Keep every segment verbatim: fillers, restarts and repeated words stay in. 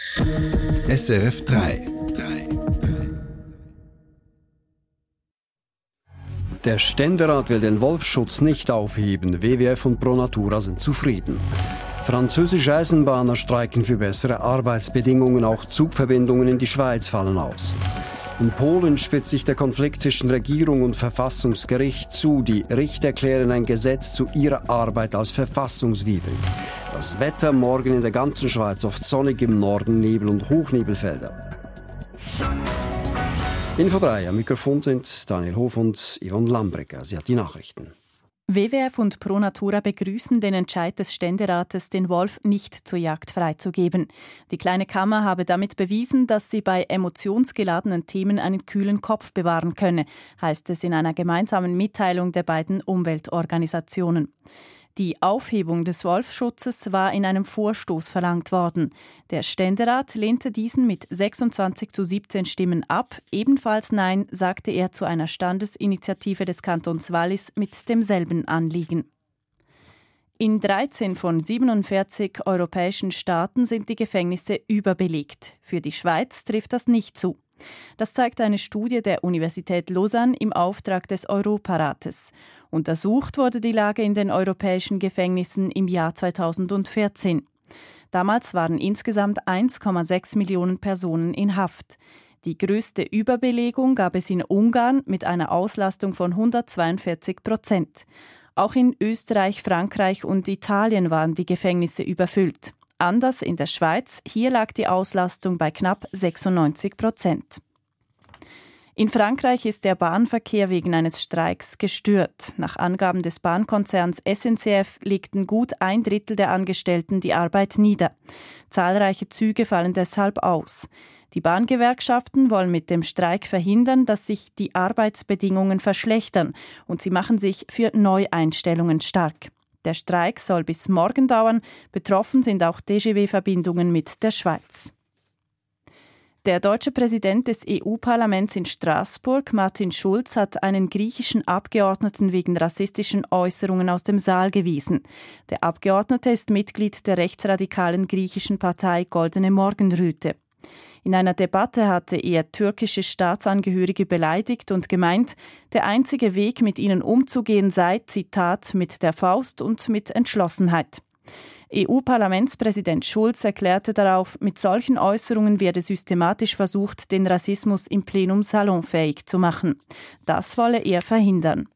S R F drei. Der Ständerat will den Wolfsschutz nicht aufheben. W W F und Pro Natura sind zufrieden. Französische Eisenbahner streiken für bessere Arbeitsbedingungen. Auch Zugverbindungen in die Schweiz fallen aus. In Polen spitzt sich der Konflikt zwischen Regierung und Verfassungsgericht zu. Die Richter erklären ein Gesetz zu ihrer Arbeit als verfassungswidrig. Das Wetter morgen in der ganzen Schweiz oft sonnig, im Norden Nebel und Hochnebelfelder. Info drei, am Mikrofon sind Daniel Hof und Yvonne Lambrecker. Sie hat die Nachrichten. W W F und Pro Natura begrüßen den Entscheid des Ständerates, den Wolf nicht zur Jagd freizugeben. Die Kleine Kammer habe damit bewiesen, dass sie bei emotionsgeladenen Themen einen kühlen Kopf bewahren könne, heißt es in einer gemeinsamen Mitteilung der beiden Umweltorganisationen. Die Aufhebung des Wolfsschutzes war in einem Vorstoß verlangt worden. Der Ständerat lehnte diesen mit sechsundzwanzig zu siebzehn Stimmen ab. Ebenfalls Nein sagte er zu einer Standesinitiative des Kantons Wallis mit demselben Anliegen. In dreizehn von siebenundvierzig europäischen Staaten sind die Gefängnisse überbelegt. Für die Schweiz trifft das nicht zu. Das zeigt eine Studie der Universität Lausanne im Auftrag des Europarates. Untersucht wurde die Lage in den europäischen Gefängnissen im Jahr zweitausendvierzehn. Damals waren insgesamt eins Komma sechs Millionen Personen in Haft. Die größte Überbelegung gab es in Ungarn mit einer Auslastung von hundertzweiundvierzig Prozent. Auch in Österreich, Frankreich und Italien waren die Gefängnisse überfüllt. Anders in der Schweiz, hier lag die Auslastung bei knapp sechsundneunzig Prozent. In Frankreich ist der Bahnverkehr wegen eines Streiks gestört. Nach Angaben des Bahnkonzerns S N C F legten gut ein Drittel der Angestellten die Arbeit nieder. Zahlreiche Züge fallen deshalb aus. Die Bahngewerkschaften wollen mit dem Streik verhindern, dass sich die Arbeitsbedingungen verschlechtern, und sie machen sich für Neueinstellungen stark. Der Streik soll bis morgen dauern. Betroffen sind auch D G W-Verbindungen mit der Schweiz. Der deutsche Präsident des E U-Parlaments in Straßburg, Martin Schulz, hat einen griechischen Abgeordneten wegen rassistischen Äußerungen aus dem Saal gewiesen. Der Abgeordnete ist Mitglied der rechtsradikalen griechischen Partei Goldene Morgenröte. In einer Debatte hatte er türkische Staatsangehörige beleidigt und gemeint, der einzige Weg, mit ihnen umzugehen, sei, Zitat, mit der Faust und mit Entschlossenheit. E U-Parlamentspräsident Schulz erklärte darauf, mit solchen Äußerungen werde systematisch versucht, den Rassismus im Plenum salonfähig zu machen. Das wolle er verhindern.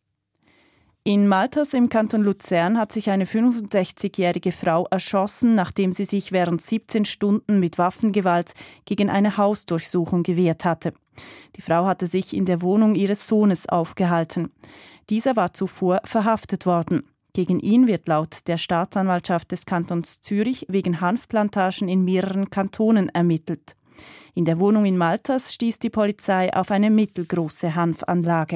In Maltas im Kanton Luzern hat sich eine fünfundsechzigjährige Frau erschossen, nachdem sie sich während siebzehn Stunden mit Waffengewalt gegen eine Hausdurchsuchung gewehrt hatte. Die Frau hatte sich in der Wohnung ihres Sohnes aufgehalten. Dieser war zuvor verhaftet worden. Gegen ihn wird laut der Staatsanwaltschaft des Kantons Zürich wegen Hanfplantagen in mehreren Kantonen ermittelt. In der Wohnung in Maltas stieß die Polizei auf eine mittelgroße Hanfanlage.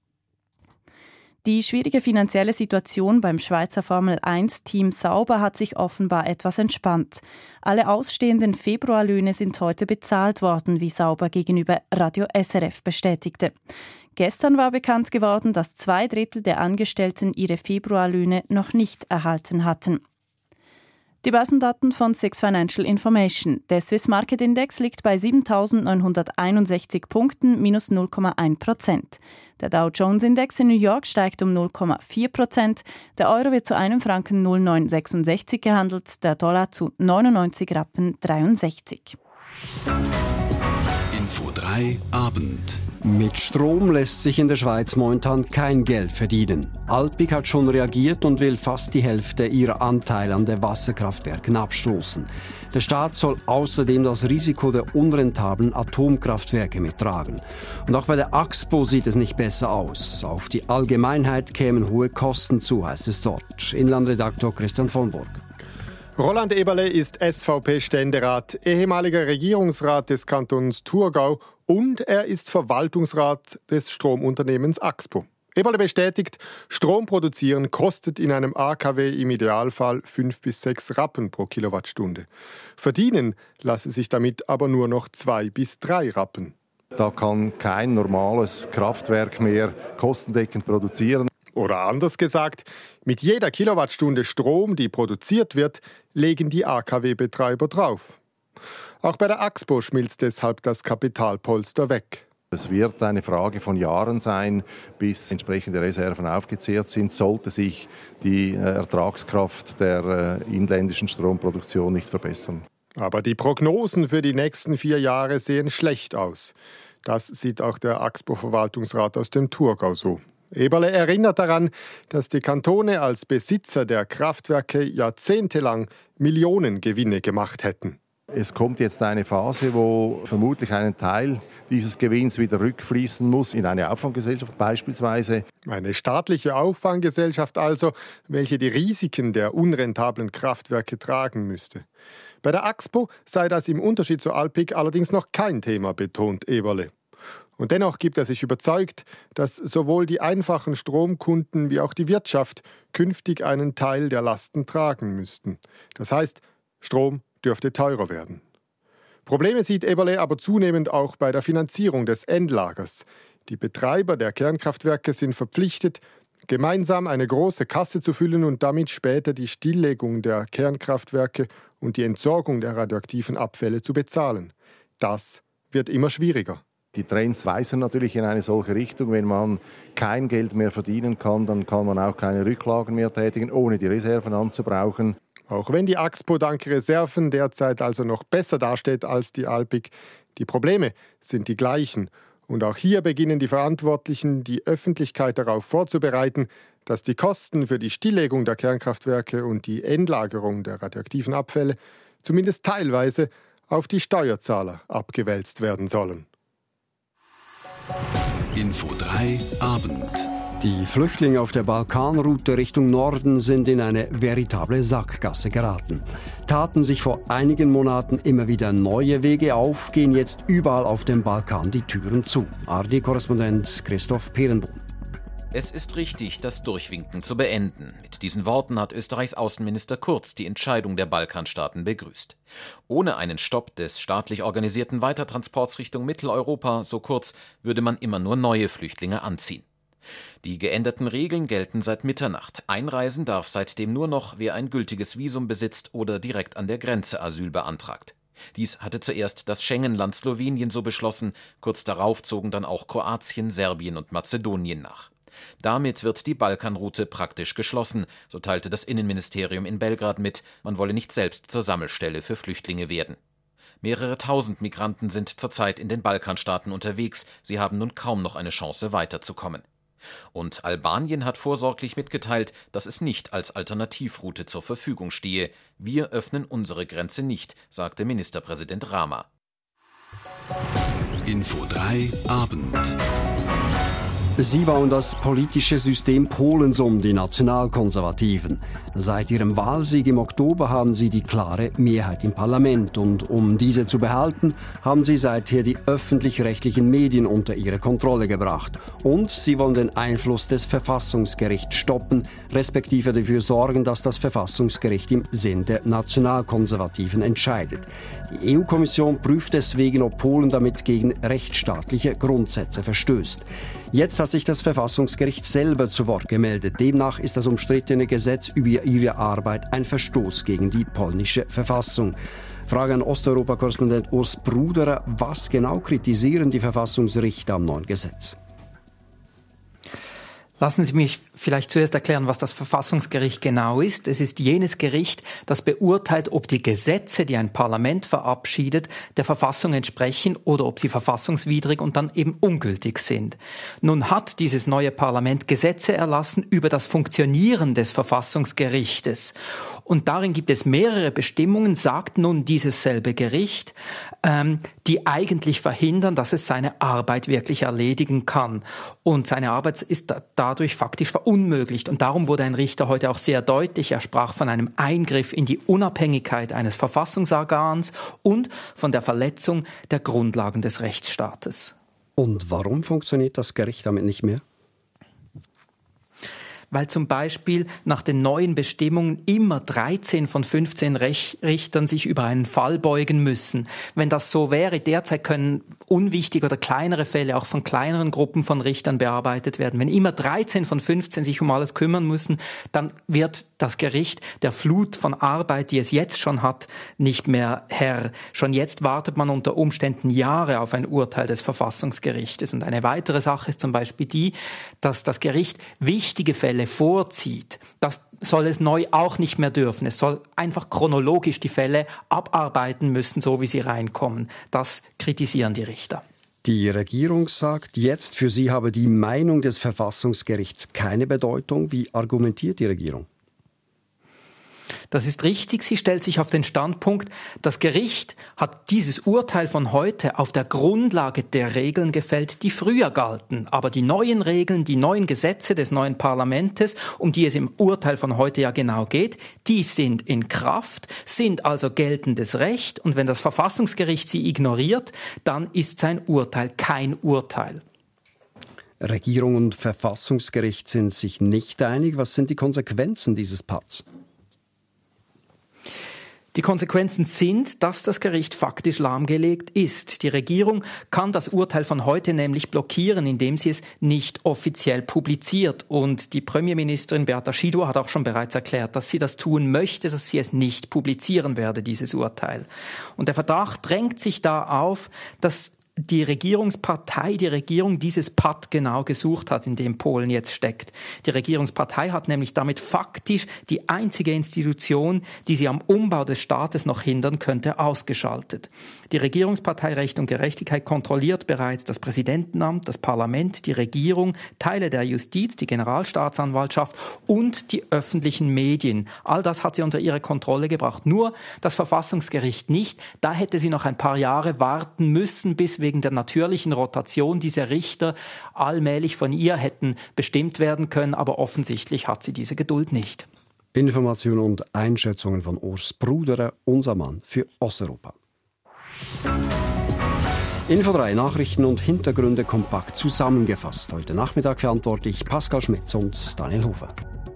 Die schwierige finanzielle Situation beim Schweizer Formel eins Team Sauber hat sich offenbar etwas entspannt. Alle ausstehenden Februarlöhne sind heute bezahlt worden, wie Sauber gegenüber Radio S R F bestätigte. Gestern war bekannt geworden, dass zwei Drittel der Angestellten ihre Februarlöhne noch nicht erhalten hatten. Die Börsendaten von Six Financial Information. Der Swiss Market Index liegt bei siebentausendneunhunderteinundsechzig Punkten, minus null Komma eins Prozent. Der Dow Jones Index in New York steigt um null Komma vier Prozent. Der Euro wird zu einem Franken null Komma neun sechsundsechzig gehandelt, der Dollar zu neunundneunzig Rappen dreiundsechzig. Info drei Abend. Mit Strom lässt sich in der Schweiz momentan kein Geld verdienen. Alpiq hat schon reagiert und will fast die Hälfte ihrer Anteile an den Wasserkraftwerken abstoßen. Der Staat soll außerdem das Risiko der unrentablen Atomkraftwerke mittragen. Und auch bei der Axpo sieht es nicht besser aus. Auf die Allgemeinheit kämen hohe Kosten zu, heißt es dort. Inlandredaktor Christian von Burg. Roland Eberle ist S V P-Ständerat, ehemaliger Regierungsrat des Kantons Thurgau und er ist Verwaltungsrat des Stromunternehmens Axpo. Eberle bestätigt, Strom produzieren kostet in einem A K W im Idealfall fünf bis sechs Rappen pro Kilowattstunde. Verdienen lasse sich damit aber nur noch zwei bis drei Rappen. Da kann kein normales Kraftwerk mehr kostendeckend produzieren. Oder anders gesagt, mit jeder Kilowattstunde Strom, die produziert wird, legen die A K W-Betreiber drauf. Auch bei der Axpo schmilzt deshalb das Kapitalpolster weg. Es wird eine Frage von Jahren sein, bis entsprechende Reserven aufgezehrt sind, sollte sich die Ertragskraft der inländischen Stromproduktion nicht verbessern. Aber die Prognosen für die nächsten vier Jahre sehen schlecht aus. Das sieht auch der Axpo-Verwaltungsrat aus dem Thurgau so. Eberle erinnert daran, dass die Kantone als Besitzer der Kraftwerke jahrzehntelang Millionengewinne gemacht hätten. Es kommt jetzt eine Phase, wo vermutlich ein Teil dieses Gewinns wieder rückfließen muss in eine Auffanggesellschaft beispielsweise. Eine staatliche Auffanggesellschaft also, welche die Risiken der unrentablen Kraftwerke tragen müsste. Bei der Axpo sei das im Unterschied zur Alpiq allerdings noch kein Thema, betont Eberle. Und dennoch gibt er sich überzeugt, dass sowohl die einfachen Stromkunden wie auch die Wirtschaft künftig einen Teil der Lasten tragen müssten. Das heißt, Strom dürfte teurer werden. Probleme sieht Eberle aber zunehmend auch bei der Finanzierung des Endlagers. Die Betreiber der Kernkraftwerke sind verpflichtet, gemeinsam eine große Kasse zu füllen und damit später die Stilllegung der Kernkraftwerke und die Entsorgung der radioaktiven Abfälle zu bezahlen. Das wird immer schwieriger. Die Trends weisen natürlich in eine solche Richtung. Wenn man kein Geld mehr verdienen kann, dann kann man auch keine Rücklagen mehr tätigen, ohne die Reserven anzubrauchen. Auch wenn die Axpo dank Reserven derzeit also noch besser dasteht als die Alpiq, die Probleme sind die gleichen. Und auch hier beginnen die Verantwortlichen, die Öffentlichkeit darauf vorzubereiten, dass die Kosten für die Stilllegung der Kernkraftwerke und die Endlagerung der radioaktiven Abfälle zumindest teilweise auf die Steuerzahler abgewälzt werden sollen. Info drei Abend. Die Flüchtlinge auf der Balkanroute Richtung Norden sind in eine veritable Sackgasse geraten. Taten sich vor einigen Monaten immer wieder neue Wege auf, gehen jetzt überall auf dem Balkan die Türen zu. A R D-Korrespondent Christoph Perenbohm. Es ist richtig, das Durchwinken zu beenden. Mit diesen Worten hat Österreichs Außenminister Kurz die Entscheidung der Balkanstaaten begrüßt. Ohne einen Stopp des staatlich organisierten Weitertransports Richtung Mitteleuropa, so Kurz, würde man immer nur neue Flüchtlinge anziehen. Die geänderten Regeln gelten seit Mitternacht. Einreisen darf seitdem nur noch, wer ein gültiges Visum besitzt oder direkt an der Grenze Asyl beantragt. Dies hatte zuerst das Schengen-Land Slowenien so beschlossen, kurz darauf zogen dann auch Kroatien, Serbien und Mazedonien nach. Damit wird die Balkanroute praktisch geschlossen, so teilte das Innenministerium in Belgrad mit, man wolle nicht selbst zur Sammelstelle für Flüchtlinge werden. Mehrere tausend Migranten sind zurzeit in den Balkanstaaten unterwegs, sie haben nun kaum noch eine Chance weiterzukommen. Und Albanien hat vorsorglich mitgeteilt, dass es nicht als Alternativroute zur Verfügung stehe. Wir öffnen unsere Grenze nicht, sagte Ministerpräsident Rama. Info drei Abend. Sie bauen das politische System Polens um, die Nationalkonservativen. Seit ihrem Wahlsieg im Oktober haben sie die klare Mehrheit im Parlament. Und um diese zu behalten, haben sie seither die öffentlich-rechtlichen Medien unter ihre Kontrolle gebracht. Und sie wollen den Einfluss des Verfassungsgerichts stoppen, respektive dafür sorgen, dass das Verfassungsgericht im Sinn der Nationalkonservativen entscheidet. Die E U-Kommission prüft deswegen, ob Polen damit gegen rechtsstaatliche Grundsätze verstößt. Jetzt hat sich das Verfassungsgericht selber zu Wort gemeldet. Demnach ist das umstrittene Gesetz über ihre Arbeit ein Verstoß gegen die polnische Verfassung. Frage an Osteuropa-Korrespondent Urs Bruderer. Was genau kritisieren die Verfassungsrichter am neuen Gesetz? Lassen Sie mich vielleicht zuerst erklären, was das Verfassungsgericht genau ist. Es ist jenes Gericht, das beurteilt, ob die Gesetze, die ein Parlament verabschiedet, der Verfassung entsprechen oder ob sie verfassungswidrig und dann eben ungültig sind. Nun hat dieses neue Parlament Gesetze erlassen über das Funktionieren des Verfassungsgerichtes. Und darin gibt es mehrere Bestimmungen, sagt nun dieses selbe Gericht, ähm, die eigentlich verhindern, dass es seine Arbeit wirklich erledigen kann. Und seine Arbeit ist da, dadurch faktisch verunmöglicht. Und darum wurde ein Richter heute auch sehr deutlich. Er sprach von einem Eingriff in die Unabhängigkeit eines Verfassungsorgans und von der Verletzung der Grundlagen des Rechtsstaates. Und warum funktioniert das Gericht damit nicht mehr? weil zum Beispiel nach den neuen Bestimmungen immer dreizehn von fünfzehn Rech- Richtern sich über einen Fall beugen müssen. Wenn das so wäre, derzeit können unwichtige oder kleinere Fälle auch von kleineren Gruppen von Richtern bearbeitet werden. Wenn immer dreizehn von fünfzehn sich um alles kümmern müssen, dann wird das Gericht der Flut von Arbeit, die es jetzt schon hat, nicht mehr Herr. Schon jetzt wartet man unter Umständen Jahre auf ein Urteil des Verfassungsgerichtes. Und eine weitere Sache ist zum Beispiel die, dass das Gericht wichtige Fälle vorzieht. Das soll es neu auch nicht mehr dürfen. Es soll einfach chronologisch die Fälle abarbeiten müssen, so wie sie reinkommen. Das kritisieren die Richter. Die Regierung sagt jetzt, für sie habe die Meinung des Verfassungsgerichts keine Bedeutung. Wie argumentiert die Regierung? Das ist richtig. Sie stellt sich auf den Standpunkt, das Gericht hat dieses Urteil von heute auf der Grundlage der Regeln gefällt, die früher galten. Aber die neuen Regeln, die neuen Gesetze des neuen Parlaments, um die es im Urteil von heute ja genau geht, die sind in Kraft, sind also geltendes Recht. Und wenn das Verfassungsgericht sie ignoriert, dann ist sein Urteil kein Urteil. Regierung und Verfassungsgericht sind sich nicht einig. Was sind die Konsequenzen dieses Patts? Die Konsequenzen sind, dass das Gericht faktisch lahmgelegt ist. Die Regierung kann das Urteil von heute nämlich blockieren, indem sie es nicht offiziell publiziert. Und die Premierministerin Beata Szydło hat auch schon bereits erklärt, dass sie das tun möchte, dass sie es nicht publizieren werde, dieses Urteil. Und der Verdacht drängt sich da auf, dass die Regierungspartei, die Regierung dieses Patt genau gesucht hat, in dem Polen jetzt steckt. Die Regierungspartei hat nämlich damit faktisch die einzige Institution, die sie am Umbau des Staates noch hindern könnte, ausgeschaltet. Die Regierungspartei Recht und Gerechtigkeit kontrolliert bereits das Präsidentenamt, das Parlament, die Regierung, Teile der Justiz, die Generalstaatsanwaltschaft und die öffentlichen Medien. All das hat sie unter ihre Kontrolle gebracht. Nur das Verfassungsgericht nicht. Da hätte sie noch ein paar Jahre warten müssen, bis wegen der natürlichen Rotation dieser Richter allmählich von ihr hätten bestimmt werden können, aber offensichtlich hat sie diese Geduld nicht. Informationen und Einschätzungen von Urs Bruderer, unser Mann für Osteuropa. Info drei Nachrichten und Hintergründe kompakt zusammengefasst. Heute Nachmittag verantwortlich Pascal Schmitz und Daniel Hofer.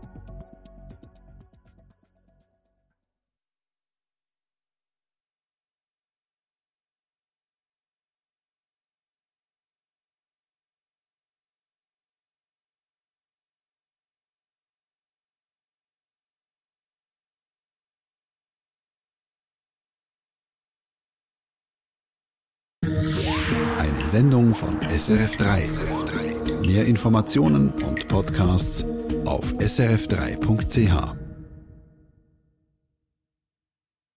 Eine Sendung von S R F drei. Mehr Informationen und Podcasts auf s r f drei punkt c h.